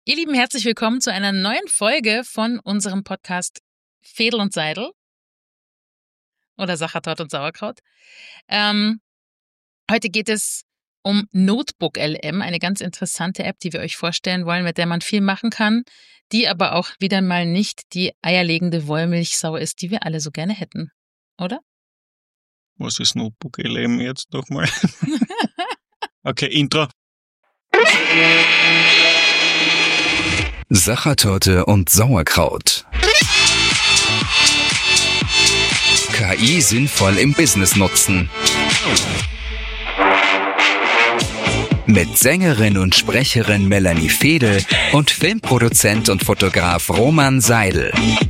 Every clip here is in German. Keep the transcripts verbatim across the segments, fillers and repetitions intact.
Ihr Lieben, herzlich willkommen zu einer neuen Folge von unserem Podcast Fedel und Seidel oder Sachertorte und Sauerkraut. Ähm, heute geht es um Notebook L M, eine ganz interessante App, die wir euch vorstellen wollen, mit der man viel machen kann, die aber auch wieder mal nicht die eierlegende Wollmilchsau ist, die wir alle so gerne hätten, oder? Was ist Notebook L M jetzt nochmal? Okay, Intro. Sachertorte und Sauerkraut. K I sinnvoll im Business nutzen. Mit Sängerin und Sprecherin Melanie Fedel und Filmproduzent und Fotograf Roman Seidel.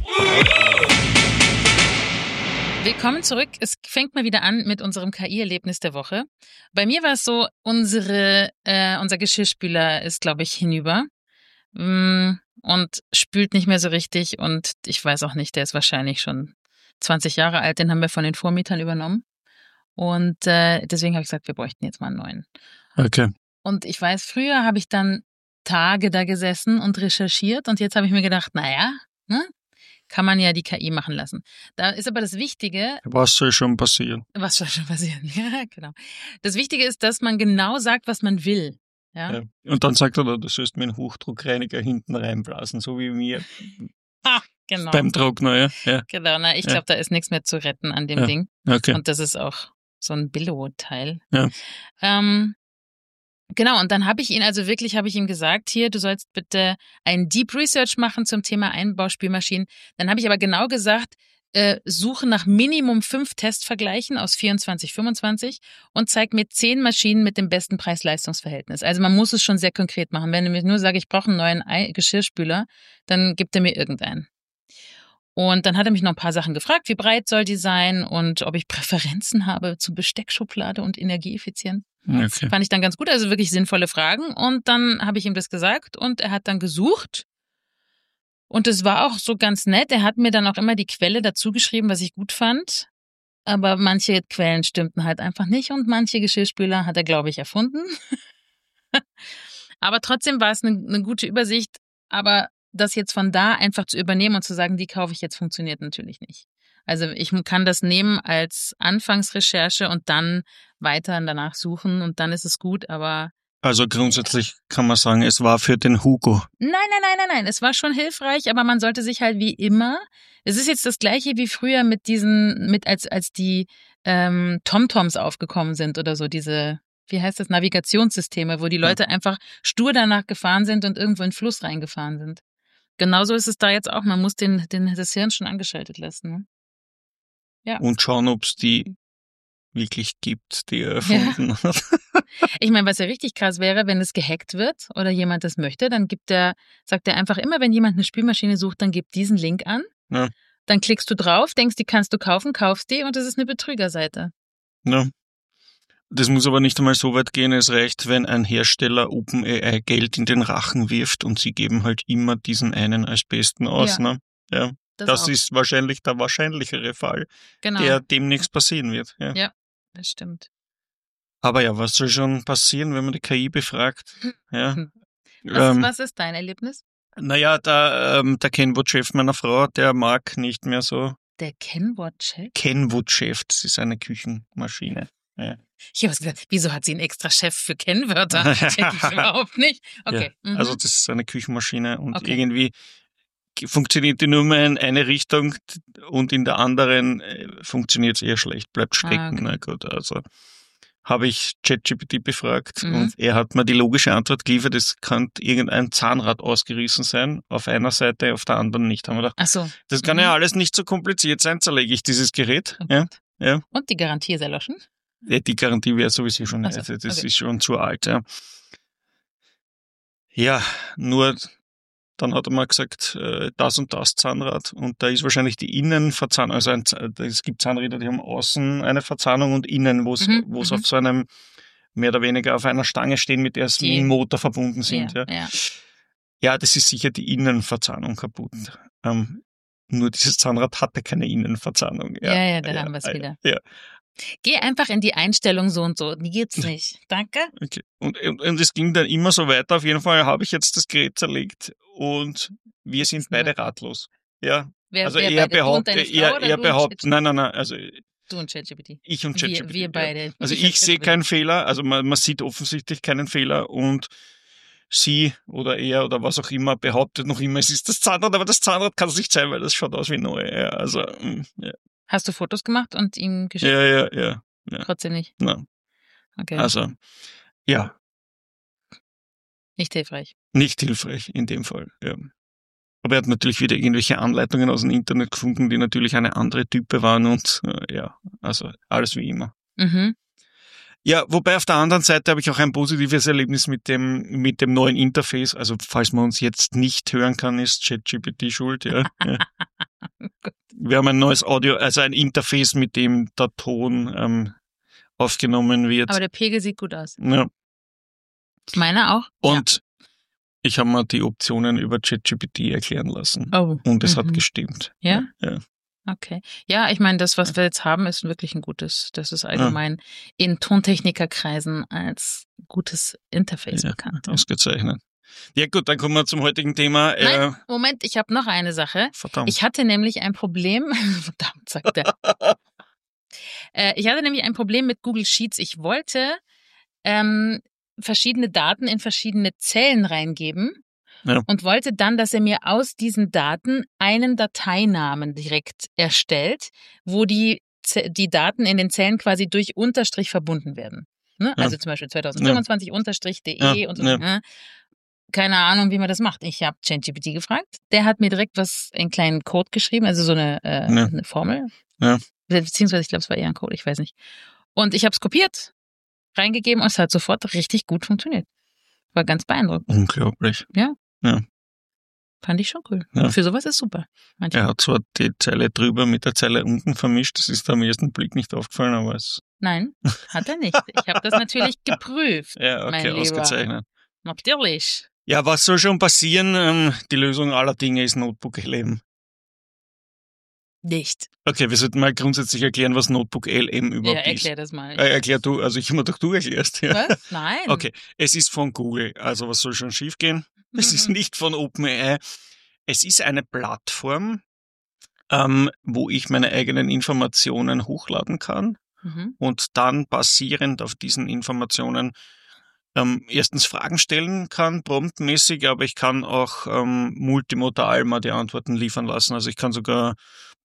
Willkommen zurück. Es fängt mal wieder an mit unserem K I-Erlebnis der Woche. Bei mir war es so, unsere, äh, unser Geschirrspüler ist, glaube ich, hinüber mm, und spült nicht mehr so richtig. Und ich weiß auch nicht, der ist wahrscheinlich schon zwanzig Jahre alt. Den haben wir von den Vormietern übernommen. Und äh, deswegen habe ich gesagt, wir bräuchten jetzt mal einen neuen. Okay. Und ich weiß, früher habe ich dann Tage da gesessen und recherchiert. Und jetzt habe ich mir gedacht, naja, ne? Kann man ja die K I machen lassen. Da ist aber das Wichtige... Was soll schon passieren? Was soll schon passieren? Ja, genau. Das Wichtige ist, dass man genau sagt, was man will. Ja? Ja. Und dann sagt er, du sollst mir einen Hochdruckreiniger hinten reinblasen, so wie mir Ah, genau. beim Trockner, ja. ja. Genau, na, ich Ja. glaube, da ist nichts mehr zu retten an dem Ja. Ding. Okay. Und das ist auch so ein Billo-Teil. Ja. Ähm, genau, und dann habe ich ihn, also wirklich habe ich ihm gesagt, hier, du sollst bitte ein Deep Research machen zum Thema Einbauspülmaschinen. Dann habe ich aber genau gesagt, äh, suche nach Minimum fünf Testvergleichen aus vierundzwanzig, fünfundzwanzig und zeig mir zehn Maschinen mit dem besten Preis-Leistungs-Verhältnis. Also man muss es schon sehr konkret machen. Wenn ich nur sage, ich brauche einen neuen Ei- Geschirrspüler, dann gibt er mir irgendeinen. Und dann hat er mich noch ein paar Sachen gefragt, wie breit soll die sein und ob ich Präferenzen habe zu Besteckschublade und Energieeffizienz. Okay. Fand ich dann ganz gut, also wirklich sinnvolle Fragen. Und dann habe ich ihm das gesagt und er hat dann gesucht. Und es war auch so ganz nett. Er hat mir dann auch immer die Quelle dazu geschrieben, was ich gut fand. Aber manche Quellen stimmten halt einfach nicht und manche Geschirrspüler hat er, glaube ich, erfunden. Aber trotzdem war es eine, eine gute Übersicht. Aber das jetzt von da einfach zu übernehmen und zu sagen, die kaufe ich jetzt, funktioniert natürlich nicht. Also ich kann das nehmen als Anfangsrecherche und dann weiter danach suchen und dann ist es gut, aber... Also grundsätzlich kann man sagen, es war für den Hugo. Nein, nein, nein, nein, nein, es war schon hilfreich, aber man sollte sich halt wie immer... Es ist jetzt das Gleiche wie früher mit diesen, mit als als die ähm, TomToms aufgekommen sind oder so, diese... Wie heißt das? Navigationssysteme, wo die Leute einfach stur danach gefahren sind und irgendwo in den Fluss reingefahren sind. Genauso ist es da jetzt auch. Man muss den, den, das Hirn schon angeschaltet lassen. Ne? Ja. Und schauen, ob es die wirklich gibt, die er erfunden hat. Ich meine, was ja richtig krass wäre, wenn es gehackt wird oder jemand das möchte, dann gibt der, sagt er einfach immer, wenn jemand eine Spülmaschine sucht, dann gib diesen Link an. Ja. Dann klickst du drauf, denkst, die kannst du kaufen, kaufst die und das ist eine Betrügerseite. Ja. Das muss aber nicht einmal so weit gehen. Es reicht, wenn ein Hersteller OpenAI Geld in den Rachen wirft und sie geben halt immer diesen einen als besten aus. Ja. Ne? Ja. Das, Das auch. ist wahrscheinlich der wahrscheinlichere Fall, Genau. der dem nichts passieren wird. Ja. Ja, das stimmt. Aber ja, was soll schon passieren, wenn man die K I befragt? Ja. Was, ähm, was ist dein Erlebnis? Naja, der, ähm, der Kenwood-Chef meiner Frau, der mag nicht mehr so. Der Kenwort-Check? Kenwood-Chef, das ist eine Küchenmaschine. Ja. Ich habe gesagt, wieso hat sie einen extra Chef für Kennwörter? Check ich überhaupt nicht. Okay. Ja, Mhm. also das ist eine Küchenmaschine und Okay. irgendwie funktioniert die nur mehr in eine Richtung und in der anderen funktioniert es eher schlecht, bleibt stecken. Ah, okay. Na gut, also habe ich ChatGPT befragt Mhm. und er hat mir die logische Antwort geliefert, es könnte irgendein Zahnrad ausgerissen sein, auf einer Seite, auf der anderen nicht. Haben wir gedacht, Ach so. das kann Mhm. ja alles nicht so kompliziert sein, zerlege ich dieses Gerät. Oh Ja, Gott. ja. Und die Garantie ist erloschen? Ja, die Garantie wäre sowieso schon, Ach so, also das okay. ist schon zu alt. Ja, ja nur dann hat er mal gesagt, äh, das und das Zahnrad und da ist wahrscheinlich die Innenverzahnung, also ein, Z- es gibt Zahnräder, die haben außen eine Verzahnung und innen, wo es Mhm, wo es mhm. auf so einem, mehr oder weniger auf einer Stange stehen, mit der es Die- mit dem Motor verbunden sind. Ja, Ja, ja. ja, das ist sicher die Innenverzahnung kaputt. Ähm, nur dieses Zahnrad hatte keine Innenverzahnung. Ja, ja, da haben wir's ja, wieder. Ja. Geh einfach in die Einstellung so und so. Die geht's nicht. Danke. Okay. Und, und, und es ging dann immer so weiter. Auf jeden Fall habe ich jetzt das Gerät zerlegt und wir sind beide ratlos. Ja. Wer, also wer er beide, behauptet, er, er behauptet, nein, nein, nein, also du und ChatGPT. Ich und ChatGPT. Wir, wir beide. Ja. Also ich, ich sehe keinen Fehler, also man, man sieht offensichtlich keinen Fehler und sie oder er oder was auch immer behauptet noch immer, es ist das Zahnrad, aber das Zahnrad kann es nicht sein, weil das schaut aus wie neu. Ja, also, ja. Hast du Fotos gemacht und ihm geschickt? Ja, ja, ja. ja. Trotzdem nicht? Nein. Okay. Also, ja. Nicht hilfreich. Nicht hilfreich in dem Fall, ja. Aber er hat natürlich wieder irgendwelche Anleitungen aus dem Internet gefunden, die natürlich eine andere Type waren und äh, ja, also alles wie immer. Mhm. Ja, wobei auf der anderen Seite habe ich auch ein positives Erlebnis mit dem mit dem neuen Interface. Also falls man uns jetzt nicht hören kann, ist ChatGPT schuld. Ja. ja. Wir haben ein neues Audio, also ein Interface, mit dem der Ton ähm, aufgenommen wird. Aber der Pegel sieht gut aus. Ja. Meiner auch. Und ja. ich habe mir die Optionen über ChatGPT erklären lassen. Oh. Und es mhm. hat gestimmt. Ja? Ja. ja. Okay. Ja, ich meine, das, was wir jetzt haben, ist wirklich ein gutes, das ist allgemein ja. in Tontechnikerkreisen als gutes Interface ja, bekannt. Ausgezeichnet. Ja gut, dann kommen wir zum heutigen Thema. Nein, äh, Moment, ich habe noch eine Sache. Verdammt. Ich hatte nämlich ein Problem, verdammt, sagt er. äh, ich hatte nämlich ein Problem mit Google Sheets. Ich wollte ähm, verschiedene Daten in verschiedene Zellen reingeben. Ja. Und wollte dann, dass er mir aus diesen Daten einen Dateinamen direkt erstellt, wo die, die Daten in den Zellen quasi durch Unterstrich verbunden werden. Ne? Ja. Also zum Beispiel zwanzig fünfundzwanzig ja. Unterstrich de ja. und so. Ja. Keine Ahnung, wie man das macht. Ich habe ChatGPT gefragt. Der hat mir direkt was, einen kleinen Code geschrieben, also so eine, äh, ja. eine Formel. Ja. Beziehungsweise ich glaube, es war eher ein Code, ich weiß nicht. Und ich habe es kopiert, reingegeben und es hat sofort richtig gut funktioniert. War ganz beeindruckend. Unglaublich. Ja. Ja. Fand ich schon cool. Ja. Für sowas ist super. Manchmal. Er hat zwar die Zeile drüber mit der Zeile unten vermischt, das ist am ersten Blick nicht aufgefallen, aber es... Nein, hat er nicht. Ich habe das natürlich geprüft. Ja, okay, ausgezeichnet. Natürlich. Ja, was soll schon passieren? Ähm, die Lösung aller Dinge ist Notebook L M. Nicht. Okay, wir sollten mal grundsätzlich erklären, was Notebook L M überhaupt ist. Ja, erklär ist. das mal. Äh, erklär du, also ich immer doch du erklärst. Ja. Was? Nein. Okay, es ist von Google, also was soll schon schief gehen? Es ist nicht von OpenAI. Es ist eine Plattform, ähm, wo ich meine eigenen Informationen hochladen kann mhm. und dann basierend auf diesen Informationen ähm, erstens Fragen stellen kann, promptmäßig, aber ich kann auch ähm, multimodal mal die Antworten liefern lassen. Also ich kann sogar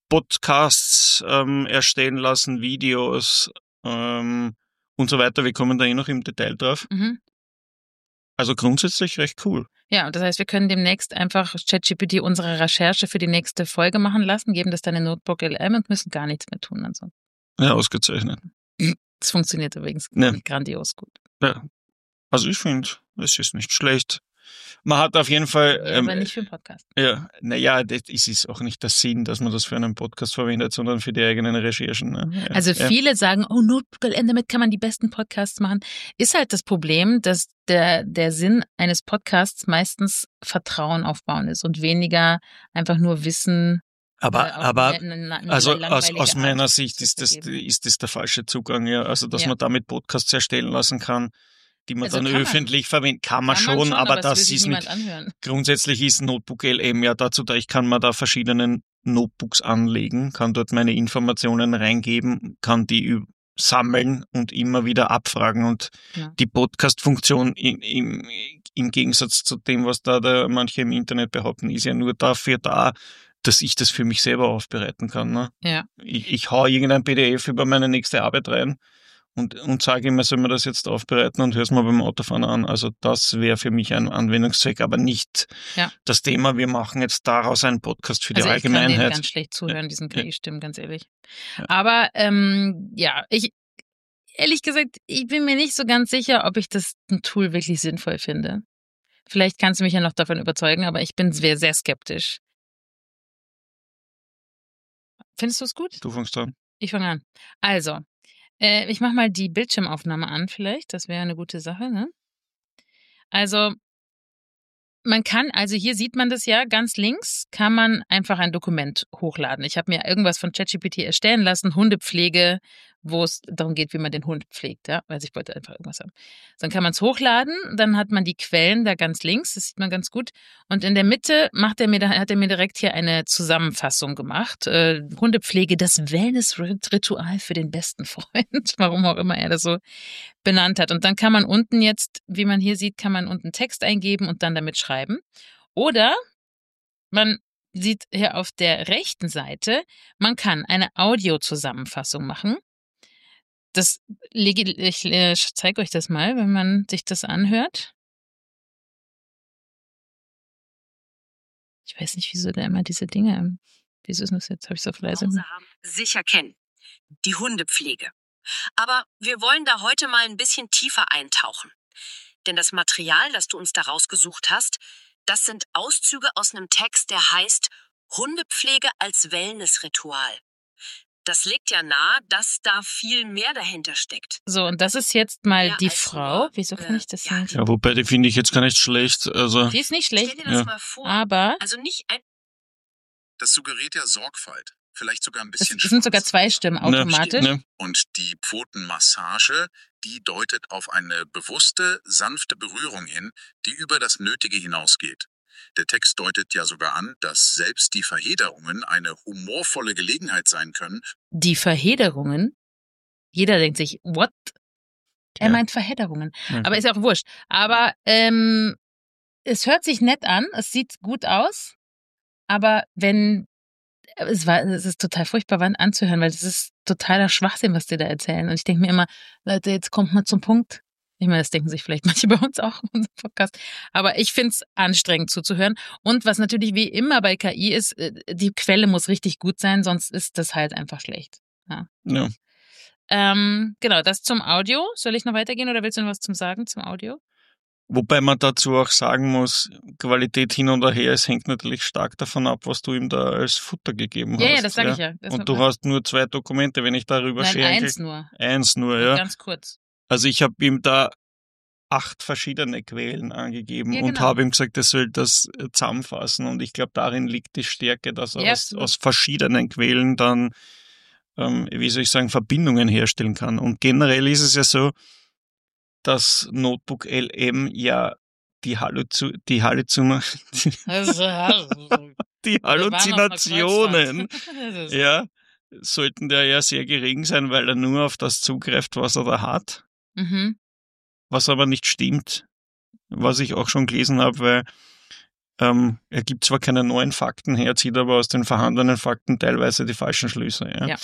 Podcasts ähm, erstellen lassen, Videos ähm, und so weiter. Wir kommen da eh noch im Detail drauf. Mhm. Also grundsätzlich recht cool. Ja, und das heißt, wir können demnächst einfach ChatGPT unsere Recherche für die nächste Folge machen lassen, geben das dann in Notebook L M und müssen gar nichts mehr tun ansonsten. Ja, ausgezeichnet. Das funktioniert übrigens ja. grandios gut. Ja, also ich finde, es ist nicht schlecht. Man hat auf jeden Fall... Ja, aber ähm, nicht für einen Podcast. Ja, naja, das ist auch nicht der Sinn, dass man das für einen Podcast verwendet, sondern für die eigenen Recherchen. Ne? Ja, also ja. viele sagen, oh, Notebook L M, damit kann man die besten Podcasts machen. Ist halt das Problem, dass der, der Sinn eines Podcasts meistens Vertrauen aufbauen ist und weniger einfach nur Wissen. Aber, äh, aber eine, eine, eine also aus, aus meiner Art Sicht ist das, ist das der falsche Zugang, ja. Also, dass ja. man damit Podcasts erstellen lassen kann, die man also dann öffentlich man. verwenden kann. Man kann schon, man schon aber, aber das ist nicht. Anhören. Grundsätzlich ist Notebook L M ja dazu da, ich kann mir da verschiedene Notebooks anlegen, kann dort meine Informationen reingeben, kann die sammeln und immer wieder abfragen. Und ja. die Podcast-Funktion im, im, im Gegensatz zu dem, was da, da manche im Internet behaupten, ist ja nur dafür da, dass ich das für mich selber aufbereiten kann. Ne? Ja. Ich, ich hau irgendein P D F über meine nächste Arbeit rein und, und sage immer, soll man das jetzt aufbereiten und höre es mal beim Autofahren an. Also das wäre für mich ein Anwendungszweck, aber nicht ja. das Thema, wir machen jetzt daraus einen Podcast für also die Allgemeinheit. Ich kann denen ganz schlecht zuhören, diesen K I-Stimmen, ganz ehrlich. Ja. Aber ähm, ja, ich ehrlich gesagt, ich bin mir nicht so ganz sicher, ob ich das ein Tool wirklich sinnvoll finde. Vielleicht kannst du mich ja noch davon überzeugen, aber ich bin sehr, sehr skeptisch. Findest du es gut? Du fängst an. Ich fange an. Also, äh, ich mache mal die Bildschirmaufnahme an vielleicht. Das wäre eine gute Sache, ne? Also, man kann, also hier sieht man das ja, ganz links kann man einfach ein Dokument hochladen. Ich habe mir irgendwas von ChatGPT erstellen lassen, Hundepflege wo es darum geht, wie man den Hund pflegt. Ja? Also ich wollte einfach irgendwas haben. Dann kann man es hochladen, dann hat man die Quellen da ganz links, das sieht man ganz gut. Und in der Mitte macht er mir, hat er mir direkt hier eine Zusammenfassung gemacht. Äh, Hundepflege, das Wellness-Ritual für den besten Freund, warum auch immer er das so benannt hat. Und dann kann man unten jetzt, wie man hier sieht, kann man unten Text eingeben und dann damit schreiben. Oder man sieht hier auf der rechten Seite, man kann eine Audiozusammenfassung machen. Das lege ich, ich zeige euch das mal, wenn man sich das anhört. Ich weiß nicht, wieso da immer diese Dinge. Wieso ist das jetzt? Habe ich so leise. Sicher kennen. Die Hundepflege. Aber wir wollen da heute mal ein bisschen tiefer eintauchen. Denn das Material, das du uns da rausgesucht hast, das sind Auszüge aus einem Text, der heißt Hundepflege als Wellnessritual. Das legt ja nahe, dass da viel mehr dahinter steckt. So, und das ist jetzt mal Ja, die als Frau. nur, Wieso kann äh, ich das ja, nicht? Ja, wobei, die finde ich jetzt gar nicht schlecht. Also, Die ist nicht Stell schlecht, dir das Ja. mal vor. aber Also nicht ein Das suggeriert ja Sorgfalt. Vielleicht sogar ein es bisschen sind sogar Schwanz. zwei Stimmen automatisch. Ne, Und die Pfotenmassage, die deutet auf eine bewusste, sanfte Berührung hin, die über das Nötige hinausgeht. Der Text deutet ja sogar an, dass selbst die Verhederungen eine humorvolle Gelegenheit sein können, Die Verhederungen. Jeder denkt sich, what? Er Ja. meint Verhederungen. ne. Aber ist ja auch wurscht. Aber ähm, es hört sich nett an, es sieht gut aus, aber wenn es war, es ist total furchtbar wann anzuhören, weil das ist totaler Schwachsinn, was die da erzählen. Und ich denke mir immer, Leute, jetzt kommt mal zum Punkt. Ich meine, das denken sich vielleicht manche bei uns auch in unserem Podcast. Aber ich find's anstrengend zuzuhören. Und was natürlich wie immer bei K I ist, äh, die Quelle muss richtig gut sein, sonst ist das halt einfach schlecht. ja. Ähm, genau, das zum Audio. Soll ich noch weitergehen oder willst du noch was zum Sagen zum Audio? Wobei man dazu auch sagen muss, Qualität hin und her, es hängt natürlich stark davon ab, was du ihm da als Futter gegeben hast. Ja, ja, das sage ich ja. Das Und du war- hast nur zwei Dokumente, wenn ich darüber Nein, schenkel. eins nur. Eins nur, ja. Ganz kurz. Also ich habe ihm da acht verschiedene Quellen angegeben Ja, und genau. habe ihm gesagt, er soll das äh, zusammenfassen. Und ich glaube, darin liegt die Stärke, dass er Ja, aus, absolut. aus verschiedenen Quellen dann, ähm, wie soll ich sagen, Verbindungen herstellen kann. Und generell ist es ja so, dass Notebook L M ja die, Halluzu die, Halluzina Also, die Halluzinationen, ja. ja, sollten da ja sehr gering sein, weil er nur auf das zugreift, was er da hat. Mhm. Was aber nicht stimmt, was ich auch schon gelesen habe, weil ähm, er gibt zwar keine neuen Fakten her, zieht aber aus den vorhandenen Fakten teilweise die falschen Schlüsse. Ja. Ja.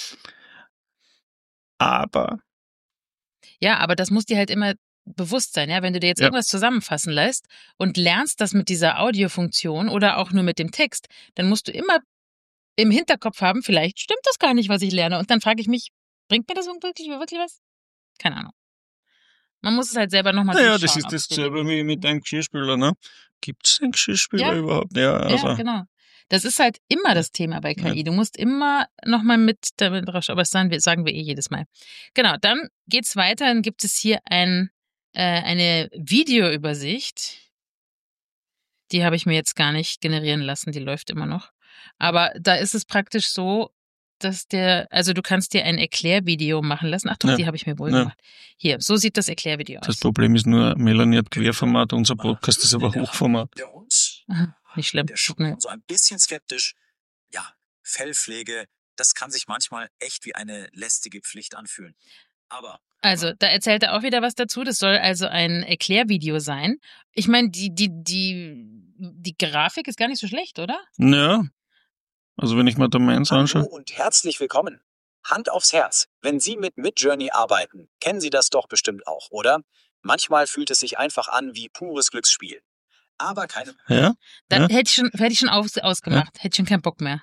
Aber, Ja, aber das muss dir halt immer bewusst sein, ja, wenn du dir jetzt Ja. irgendwas zusammenfassen lässt und lernst das mit dieser Audiofunktion oder auch nur mit dem Text, dann musst du immer im Hinterkopf haben, vielleicht stimmt das gar nicht, was ich lerne. Und dann frage ich mich, bringt mir das wirklich, wirklich was? Keine Ahnung. Man muss es halt selber nochmal naja, durchschauen. das ist ob das es dir selber wirklich- wie mit einem Geschirrspüler, ne? Gibt es einen Geschirrspüler Ja. überhaupt? Ja, also, Ja, genau. Das ist halt immer das Thema bei K I. Du musst immer nochmal mit damit drauf, aber das sagen wir, sagen wir eh jedes Mal. Genau, dann geht's weiter. Dann gibt es hier ein, äh, eine Videoübersicht. Die habe ich mir jetzt gar nicht generieren lassen, die läuft immer noch. Aber da ist es praktisch so, dass der, also du kannst dir ein Erklärvideo machen lassen. Ach doch, Ja. die habe ich mir wohl Ja. gemacht. Hier, so sieht das Erklärvideo das aus. Problem ist nur, Melanie hat Querformat, unser Podcast ist aber Hochformat. Der Hund, Aha, nicht schlimm. der schaut so ein bisschen skeptisch. Ja, Fellpflege, das kann sich manchmal echt wie eine lästige Pflicht anfühlen. Aber Also, da erzählt er auch wieder was dazu. Das soll also ein Erklärvideo sein. Ich meine, die, die, die, die Grafik ist gar nicht so schlecht, oder? Ja, also wenn ich mir da meins hallo anschaue. und herzlich willkommen. Hand aufs Herz. Wenn Sie mit Midjourney arbeiten, kennen Sie das doch bestimmt auch, oder? Manchmal fühlt es sich einfach an wie pures Glücksspiel. Aber keine Ja, Da Ja. hätte ich schon, hätte ich schon aus, ausgemacht. Hätte ich schon keinen Bock mehr.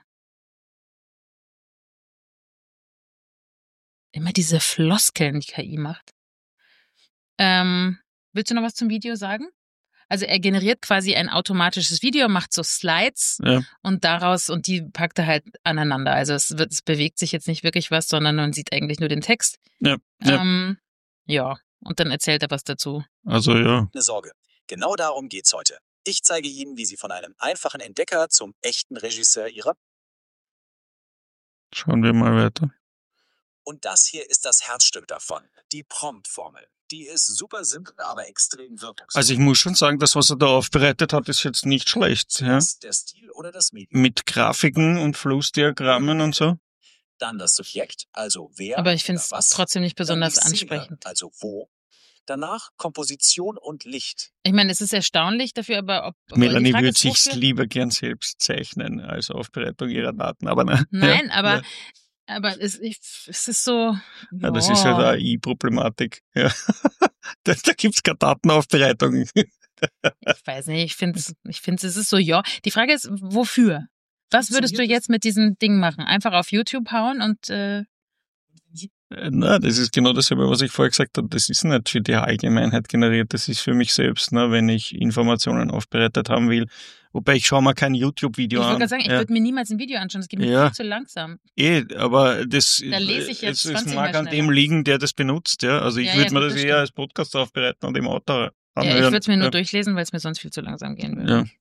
Immer diese Floskeln, die K I macht. Ähm, willst du noch was zum Video sagen? Also er generiert quasi ein automatisches Video, macht so Slides ja. und daraus, und die packt er halt aneinander. Also es, wird, es bewegt sich jetzt nicht wirklich was, sondern man sieht eigentlich nur den Text. Ja, ja. Ähm, ja, und dann erzählt er was dazu. Also ja. Sorge. Genau darum geht's heute. Ich zeige Ihnen, wie Sie von einem einfachen Entdecker zum echten Regisseur Ihrer Schauen wir mal weiter. Und das hier ist das Herzstück davon, die Prompt-Formel. Die ist super simpel, aber extrem wirkungsvoll. Also ich muss schon sagen, das, was er da aufbereitet hat, ist jetzt nicht schlecht. Ja? Der Stil oder das Medium. Mit Grafiken und Flussdiagrammen und so. Dann das Subjekt, also wer. Aber ich finde es oder was. trotzdem nicht Dann besonders die Szene, ansprechend. also wo. Danach Komposition und Licht. Ich meine, es ist erstaunlich dafür, aber ob... aber die Melanie Frage würde ist, sich wofür- lieber gern selbst zeichnen als Aufbereitung ihrer Daten, aber nein. Nein, ja, aber, Ja, aber es, ich, es ist so... ja, das ist halt ja. eine A I-Problematik. Ja. da da gibt's keine Datenaufbereitung. Ich weiß nicht, ich finde es, ich finde es ist so, ja. Die Frage ist, wofür? Was würdest du Funktioniert jetzt mit diesem Ding machen? Einfach auf YouTube hauen und äh, Äh, Na, das ist genau dasselbe, was ich vorher gesagt habe. Das ist nicht für die Allgemeinheit generiert, das ist für mich selbst, ne, wenn ich Informationen aufbereitet haben will. Wobei ich schaue mir kein ich YouTube-Video würde an. gerade sagen, ich ja. würde mir niemals ein Video anschauen, das geht mir Ja. viel zu langsam. Eh, aber das, Da lese ich jetzt es, es zwanzig mag Mal an dem schneller. liegen, der das benutzt, ja. Also ich Ja, würde ja, mir gut, das das eher stimmt. als Podcast aufbereiten und im Auto Ja, anhören. ich würde es mir nur ja. durchlesen, weil es mir sonst viel zu langsam gehen würde. Ja.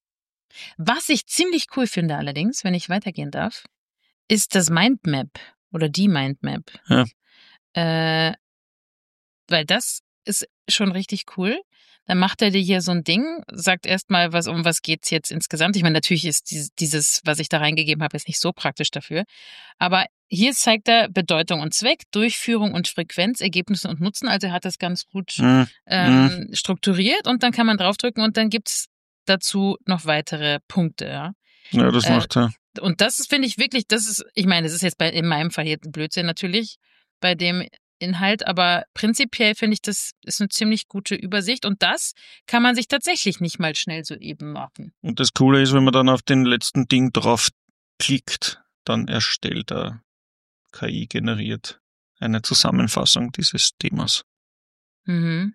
Was ich ziemlich cool finde allerdings, wenn ich weitergehen darf, ist das Mindmap oder die Mindmap. Ja. Äh, weil das ist schon richtig cool. Dann macht er dir hier so ein Ding, sagt erstmal, was, um was geht's jetzt insgesamt. Ich meine, natürlich ist dieses, dieses, was ich da reingegeben habe, jetzt nicht so praktisch dafür. Aber hier zeigt er Bedeutung und Zweck, Durchführung und Frequenz, Ergebnisse und Nutzen. Also er hat das ganz gut Mhm. ähm, strukturiert und dann kann man draufdrücken und dann gibt's dazu noch weitere Punkte. Ja. Ja, das Äh, macht er. Und das ist, finde ich wirklich, das ist, ich meine, das ist jetzt bei, in meinem Fall hier Blödsinn natürlich bei dem Inhalt, aber prinzipiell finde ich, das ist eine ziemlich gute Übersicht und das kann man sich tatsächlich nicht mal schnell so eben machen. Und das Coole ist, wenn man dann auf den letzten Ding drauf klickt, dann erstellt er K I generiert eine Zusammenfassung dieses Themas. Mhm.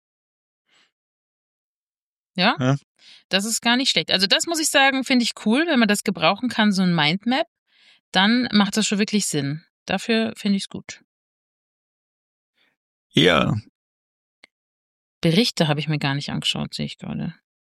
Ja, Ja. das ist gar nicht schlecht. Also das muss ich sagen, finde ich cool, wenn man das gebrauchen kann, so ein Mindmap, dann macht das schon wirklich Sinn. Dafür finde ich es gut. Ja, Berichte habe ich mir gar nicht angeschaut, sehe ich gerade.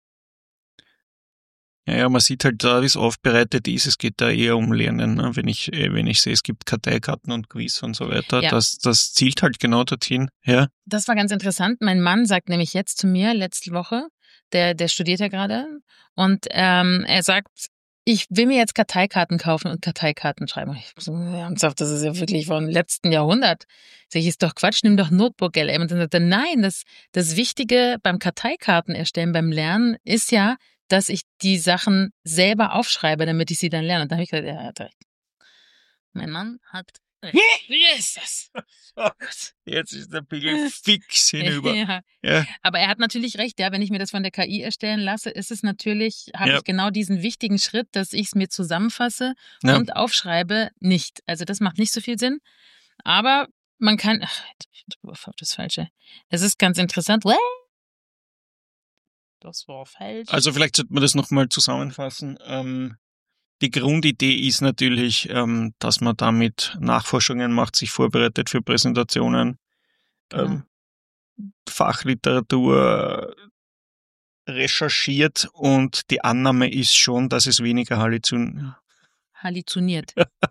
ja, ja, man sieht halt da, wie es aufbereitet ist. Es geht da eher um Lernen. Ne? Wenn ich, äh, wenn ich sehe, es gibt Karteikarten und Quiz und so weiter, Ja. das, das zielt halt genau dorthin. Ja, Das war ganz interessant. Mein Mann sagt nämlich jetzt zu mir letzte Woche, der, der studiert ja gerade, und ähm, er sagt, ich will mir jetzt Karteikarten kaufen und Karteikarten schreiben. Und ich so, ernsthaft, das ist ja wirklich vom letzten Jahrhundert. Sag ich, ist doch Quatsch, nimm doch Notebook L M. Und dann sagt er, nein, das, das Wichtige beim Karteikarten erstellen, beim Lernen, ist ja, dass ich die Sachen selber aufschreibe, damit ich sie dann lerne. Und da habe ich gesagt, er hat recht. Mein Mann hat recht. Jesus. jetzt ist der Pegel fix hinüber. Ja. Ja, Aber er hat natürlich recht, ja, wenn ich mir das von der K I erstellen lasse, ist es natürlich, habe Ja. ich genau diesen wichtigen Schritt, dass ich es mir zusammenfasse Ja. und aufschreibe, nicht. Also das macht nicht so viel Sinn. Aber man kann, ach, ich drücke auf das Falsche. Es ist ganz interessant. What? Das war falsch. Also vielleicht sollte man das nochmal zusammenfassen. Ähm, die Grundidee ist natürlich, ähm, dass man damit Nachforschungen macht, sich vorbereitet für Präsentationen, Genau. ähm, Fachliteratur recherchiert und die Annahme ist schon, dass es weniger Halluzin Halluziniert.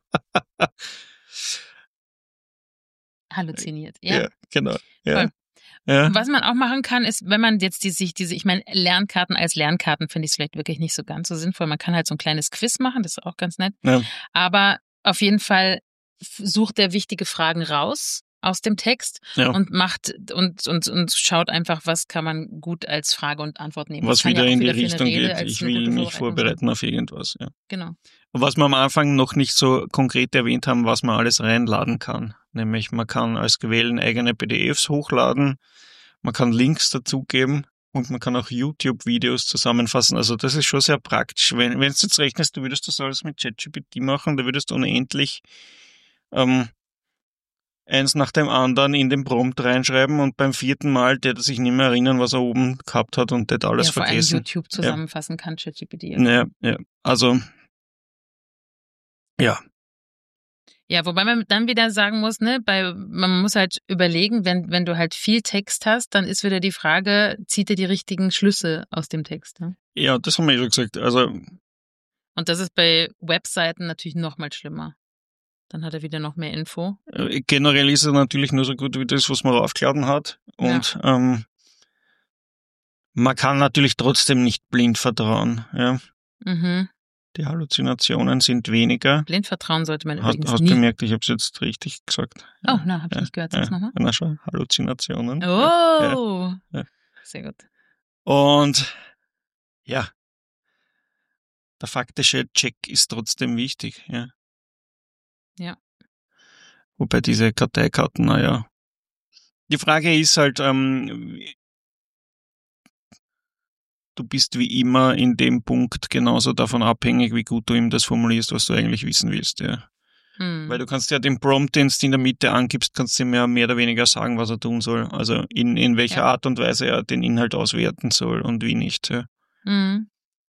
Halluziniert, ja. ja, genau. Ja. Voll. Ja. Was man auch machen kann, ist, wenn man jetzt die, sich diese, ich meine, Lernkarten als Lernkarten finde ich es vielleicht wirklich nicht so ganz so sinnvoll. Man kann halt so ein kleines Quiz machen, das ist auch ganz nett. Ja. Aber auf jeden Fall f- sucht er wichtige Fragen raus aus dem Text Ja. und macht und, und, und schaut einfach, was kann man gut als Frage und Antwort nehmen. Das Was kann ja wieder auch in die wieder für eine Richtung Rede geht. als Ich eine will gute mich Vorbereitung vorbereiten auf irgendwas. Ja. sein. Genau. Und was wir am Anfang noch nicht so konkret erwähnt haben, was man alles reinladen kann. Nämlich man kann als Quellen eigene P D Fs hochladen, man kann Links dazugeben und man kann auch YouTube-Videos zusammenfassen. Also das ist schon sehr praktisch. Wenn, wenn du jetzt rechnest, du würdest das alles mit ChatGPT machen, da würdest du unendlich ähm, eins nach dem anderen in den Prompt reinschreiben und beim vierten Mal der sich nicht mehr erinnern, was er oben gehabt hat und das alles ja, vor allem vergessen. YouTube zusammenfassen kann, ChatGPT. Ja, ja. Also, ja. Ja, wobei man dann wieder sagen muss, ne, bei, man muss halt überlegen, wenn, wenn du halt viel Text hast, dann ist wieder die Frage, zieht er die richtigen Schlüsse aus dem Text, ne? Ja, das haben wir ja schon gesagt. Also, Und das ist bei Webseiten natürlich noch mal schlimmer. Dann hat er wieder noch mehr Info. Äh, Generell ist er natürlich nur so gut wie das, was man aufgeladen hat. Und ja. ähm, man kann natürlich trotzdem nicht blind vertrauen. Ja. Mhm. Die Halluzinationen sind weniger. Blind vertrauen sollte man Hast, übrigens hast nie. du gemerkt, ich habe es jetzt richtig gesagt. Oh, na, habe ich ja, nicht gehört. Sag's ja, nochmal. Na schon, Halluzinationen. Oh, ja, ja. Sehr gut. Und ja, der faktische Check ist trotzdem wichtig. Ja. Ja. Wobei diese Karteikarten, naja. Die Frage ist halt, ähm, du bist wie immer in dem Punkt genauso davon abhängig, wie gut du ihm das formulierst, was du eigentlich wissen willst, ja. Hm. Weil du kannst ja den Prompt, den du in der Mitte angibst, kannst du ihm ja mehr oder weniger sagen, was er tun soll. Also in, in welcher ja. Art und Weise er den Inhalt auswerten soll und wie nicht, ja. Hm.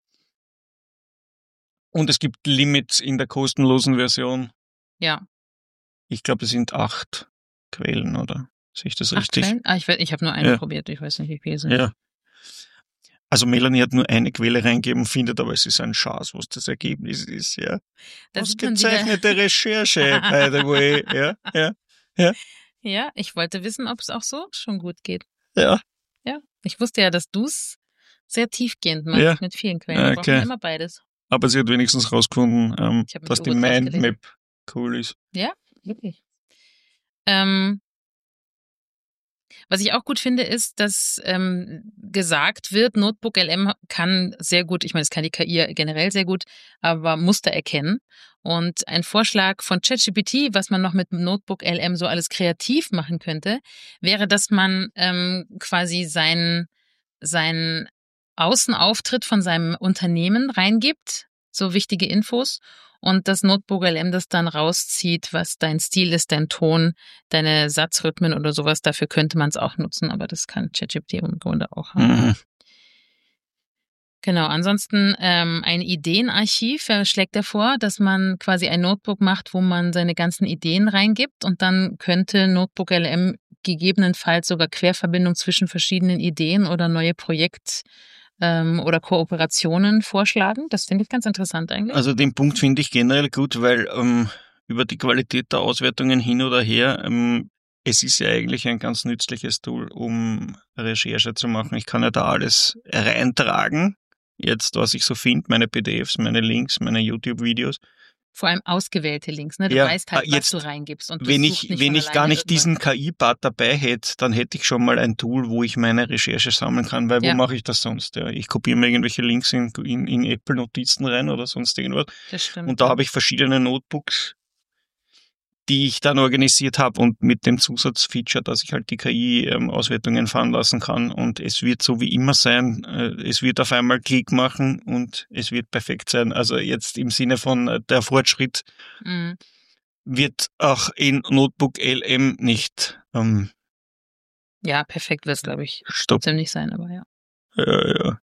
Und es gibt Limits in der kostenlosen Version. Ja. Ich glaube, es sind acht Quellen, oder? Sehe ich das acht richtig? Quellen? Ah, ich, ich habe nur eine ja. probiert, ich weiß nicht, wie viele sind. Ja. Also Melanie hat nur eine Quelle reingeben, findet aber es ist ein Schatz, was das Ergebnis ist, ja. Das Ausgezeichnete Recherche, by the way, ja, ja, ja. Ja, ich wollte wissen, ob es auch so schon gut geht. Ja. Ja, ich wusste ja, dass du es sehr tiefgehend machst, ja. mit vielen Quellen. Wir okay. brauchen immer beides. Aber sie hat wenigstens rausgefunden, ähm, dass die Mindmap cool ist. Ja, wirklich. Ähm, Was ich auch gut finde, ist, dass ähm, gesagt wird, Notebook L M kann sehr gut, ich meine, es kann die K I generell sehr gut, aber Muster erkennen. Und ein Vorschlag von ChatGPT, was man noch mit Notebook L M so alles kreativ machen könnte, wäre, dass man ähm, quasi seinen seinen Außenauftritt von seinem Unternehmen reingibt, so wichtige Infos, und das Notebook L M das dann rauszieht, was dein Stil ist, dein Ton, deine Satzrhythmen oder sowas. Dafür könnte man es auch nutzen, aber das kann ChatGPT im Grunde auch haben. Mhm. Genau, ansonsten ähm, ein Ideenarchiv äh, schlägt er vor, dass man quasi ein Notebook macht, wo man seine ganzen Ideen reingibt, und dann könnte Notebook L M gegebenenfalls sogar Querverbindung zwischen verschiedenen Ideen oder neue Projekt ähm, oder Kooperationen vorschlagen. Das finde ich ganz interessant eigentlich. Also den Punkt finde ich generell gut, weil ähm, über die Qualität der Auswertungen hin oder her, ähm, es ist ja eigentlich ein ganz nützliches Tool, um Recherche zu machen. Ich kann ja da alles reintragen, jetzt was ich so finde, meine P D Fs, meine Links, meine YouTube-Videos. Vor allem ausgewählte Links, ne? Du ja, weißt halt, jetzt, was du reingibst. Und wenn ich, wenn ich gar nicht diesen K I-Part dabei hätte, dann hätte ich schon mal ein Tool, wo ich meine Recherche sammeln kann, weil ja. wo mache ich das sonst? Ja, ich kopiere mir irgendwelche Links in, in, in Apple-Notizen rein oder sonst irgendwas. Das stimmt. Und da habe ich verschiedene Notebooks, die ich dann organisiert habe, und mit dem Zusatzfeature, dass ich halt die K I-Auswertungen fahren lassen kann, und es wird so wie immer sein, es wird auf einmal Klick machen und es wird perfekt sein. Also jetzt im Sinne von der Fortschritt mhm. wird auch in Notebook L M nicht ähm, ja, perfekt wird es, glaube ich, stopp. trotzdem nicht sein, aber ja. Ja, ja.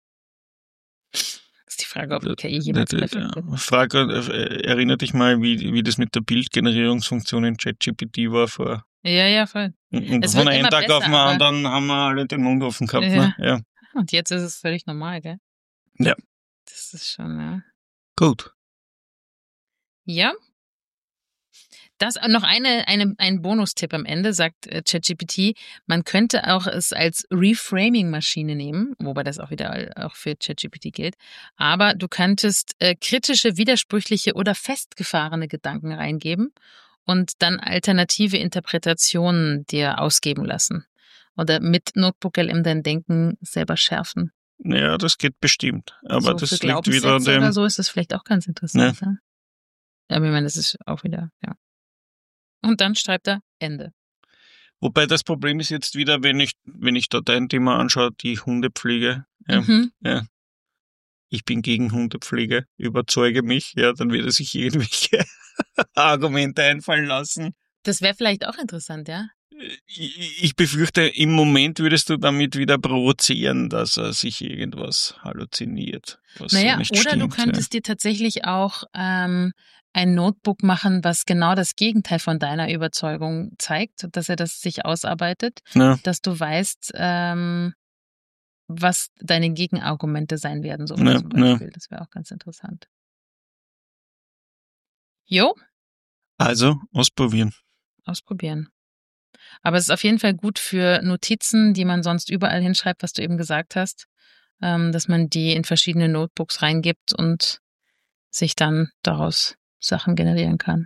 Die Frage, ob die K I jemals perfekt wird. Frage, äh, erinnere dich mal, wie, wie das mit der Bildgenerierungsfunktion in ChatGPT war vor. Ja, ja, voll. Und es von einem Tag besser, auf den anderen haben wir alle den Mund offen gehabt. Ja. Ne? Ja. Und jetzt ist es völlig normal, gell? Ja. Das ist schon, ja. Gut. Ja. Das noch eine, eine, ein Bonustipp am Ende, sagt äh, ChatGPT. Man könnte auch es als Reframing-Maschine nehmen, wobei das auch wieder auch für ChatGPT gilt. Aber du könntest äh, kritische, widersprüchliche oder festgefahrene Gedanken reingeben und dann alternative Interpretationen dir ausgeben lassen. Oder mit Notebook L M dein Denken selber schärfen. Ja, das geht bestimmt. Aber so das für liegt wieder an dem... oder so ist das vielleicht auch ganz interessant. Ja. Ja? Aber ich meine, das ist auch wieder, ja. Und dann schreibt er Ende. Wobei das Problem ist jetzt wieder, wenn ich, wenn ich da dein Thema anschaue, die Hundepflege. Ja, mhm. ja. Ich bin gegen Hundepflege, überzeuge mich, ja, dann wird er sich irgendwelche Argumente einfallen lassen. Das wäre vielleicht auch interessant, ja? Ich, ich befürchte, im Moment würdest du damit wieder provozieren, dass er sich irgendwas halluziniert. Was naja, so nicht oder stimmt, du könntest ja. dir tatsächlich auch ähm, ein Notebook machen, was genau das Gegenteil von deiner Überzeugung zeigt, dass er das sich ausarbeitet, ja. dass du weißt, ähm, was deine Gegenargumente sein werden, so ja, zum Beispiel. Ja. Das wäre auch ganz interessant. Jo. Also, ausprobieren. Ausprobieren. Aber es ist auf jeden Fall gut für Notizen, die man sonst überall hinschreibt, was du eben gesagt hast, ähm, dass man die in verschiedene Notebooks reingibt und sich dann daraus Sachen generieren kann.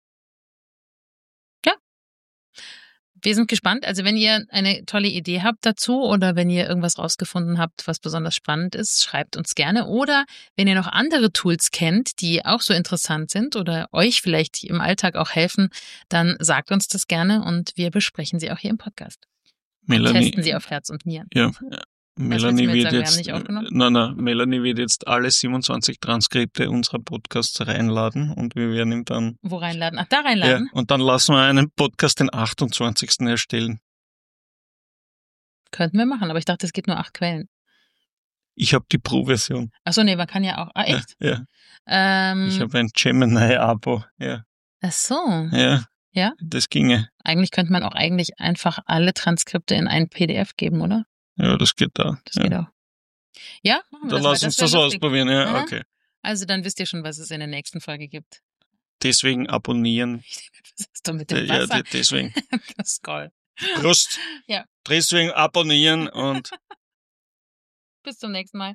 Ja. Wir sind gespannt. Also wenn ihr eine tolle Idee habt dazu oder wenn ihr irgendwas rausgefunden habt, was besonders spannend ist, schreibt uns gerne. Oder wenn ihr noch andere Tools kennt, die auch so interessant sind oder euch vielleicht im Alltag auch helfen, dann sagt uns das gerne und wir besprechen sie auch hier im Podcast. Melanie, Testen sie auf Herz und Nieren. Ja, Melanie willst du mir jetzt wird sagen, jetzt, wir haben nicht aufgenommen? nein, nein, Melanie wird jetzt alle siebenundzwanzig Transkripte unserer Podcasts reinladen und wir werden ihm dann, Wo reinladen? Ach, da ja, reinladen? und dann lassen wir einen Podcast den achtundzwanzigsten erstellen. Könnten wir machen, aber ich dachte, es geht nur acht Quellen. Ich habe die Pro-Version. Achso, nee, man kann ja auch. Ah, echt? Ja, ja. Ähm, Ich habe ein Gemini-Abo. Ja, ach so. ja. Ja? Das ginge. Eigentlich könnte man auch eigentlich einfach alle Transkripte in ein P D F geben, oder? Ja, das geht da. Das ja. geht auch. Ja, machen wir Dann das mal. lass uns wär das lustig. ausprobieren. Ja, Aha. okay. Also dann wisst ihr schon, was es in der nächsten Folge gibt. Deswegen abonnieren. Was hast du mit Äh, dem Ja, Wasser? de- deswegen. Skoll. Prost. Ja. Deswegen abonnieren und Bis zum nächsten Mal.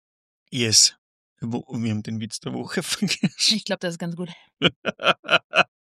yes. Wo, wir haben den Witz der Woche vergessen. Ich glaube, das ist ganz gut.